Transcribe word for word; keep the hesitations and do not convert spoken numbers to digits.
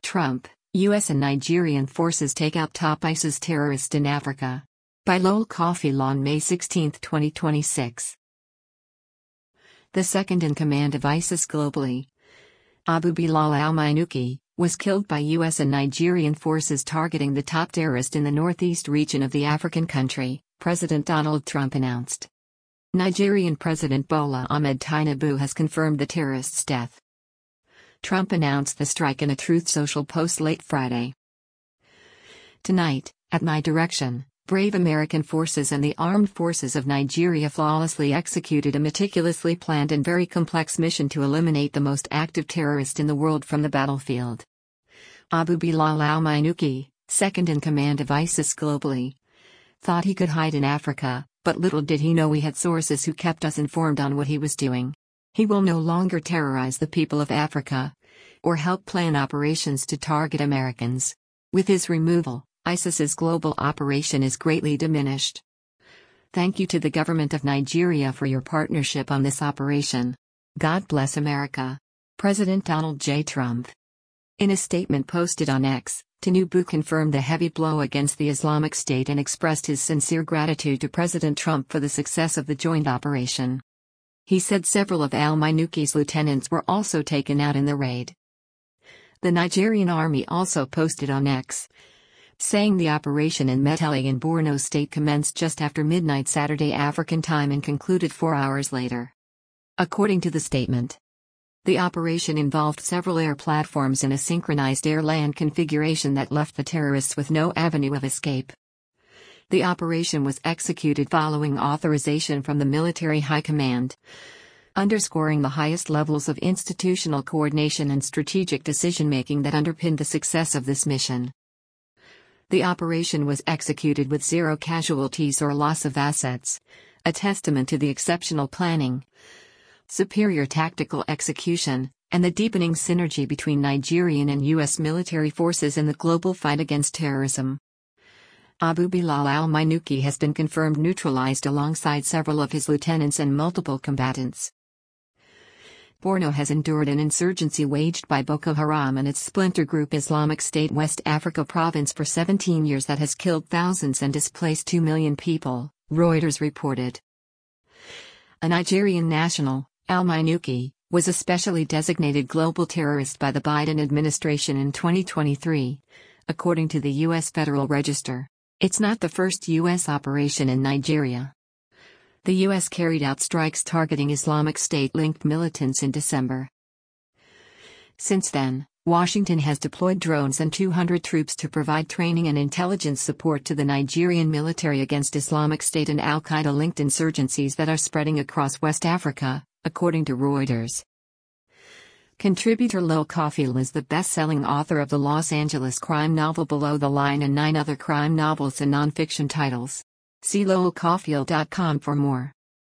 Trump, U S and Nigerian forces take out top ISIS terrorist in Africa. By Lowell Cauffiel on May sixteenth, twenty twenty-six. The second-in-command of ISIS globally, Abu Bilal al-Minuki, was killed by U S and Nigerian forces targeting the top terrorist in the northeast region of the African country, President Donald Trump announced. Nigerian President Bola Ahmed Tinubu has confirmed the terrorist's death. Trump announced the strike in a Truth Social post late Friday. Tonight, at my direction, brave American forces and the armed forces of Nigeria flawlessly executed a meticulously planned and very complex mission to eliminate the most active terrorist in the world from the battlefield. Abu Bilal al-Minuki, second-in-command of ISIS globally, thought he could hide in Africa, but little did he know we had sources who kept us informed on what he was doing. He will no longer terrorize the people of Africa, or help plan operations to target Americans. With his removal, ISIS's global operation is greatly diminished. Thank you to the government of Nigeria for your partnership on this operation. God bless America. President Donald J. Trump. In a statement posted on X, Tinubu confirmed the heavy blow against the Islamic State and expressed his sincere gratitude to President Trump for the success of the joint operation. He said several of al-Minuki's lieutenants were also taken out in the raid. The Nigerian army also posted on X, saying the operation in Metele in Borno State commenced just after midnight Saturday African time and concluded four hours later. According to the statement, the operation involved several air platforms in a synchronized air-land configuration that left the terrorists with no avenue of escape. The operation was executed following authorization from the military high command, underscoring the highest levels of institutional coordination and strategic decision-making that underpinned the success of this mission. The operation was executed with zero casualties or loss of assets, a testament to the exceptional planning, superior tactical execution, and the deepening synergy between Nigerian and U S military forces in the global fight against terrorism. Abu Bilal al-Minuki has been confirmed neutralized alongside several of his lieutenants and multiple combatants. Borno has endured an insurgency waged by Boko Haram and its splinter group Islamic State West Africa Province for seventeen years that has killed thousands and displaced two million people, Reuters reported. A Nigerian national, al-Minuki, was a specially designated global terrorist by the Biden administration in twenty twenty-three, according to the U S Federal Register. It's not the first U S operation in Nigeria. The U S carried out strikes targeting Islamic State-linked militants in December. Since then, Washington has deployed drones and two hundred troops to provide training and intelligence support to the Nigerian military against Islamic State and al-Qaeda-linked insurgencies that are spreading across West Africa, according to Reuters. Contributor Lowell Cauffiel is the best-selling author of the Los Angeles crime novel Below the Line and nine other crime novels and nonfiction titles. See lowell cauffiel dot com for more.